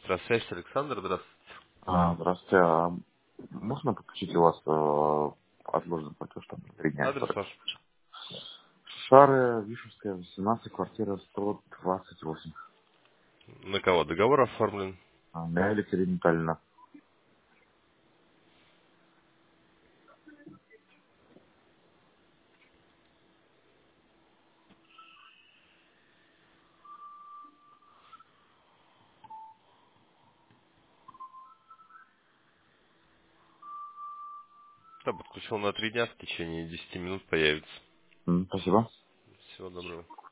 Здравствуйте, Александр, здравствуйте. Здравствуйте. Можно подключить у вас отложенный платеж там на 3 дня, Адрес который? ваш? Шары, Вишевская, 18, квартира 128. На кого договор оформлен? Я Екатерина Витальевна. Да, подключил на 3 дня, в течение 10 минут появится. Спасибо. Всего доброго.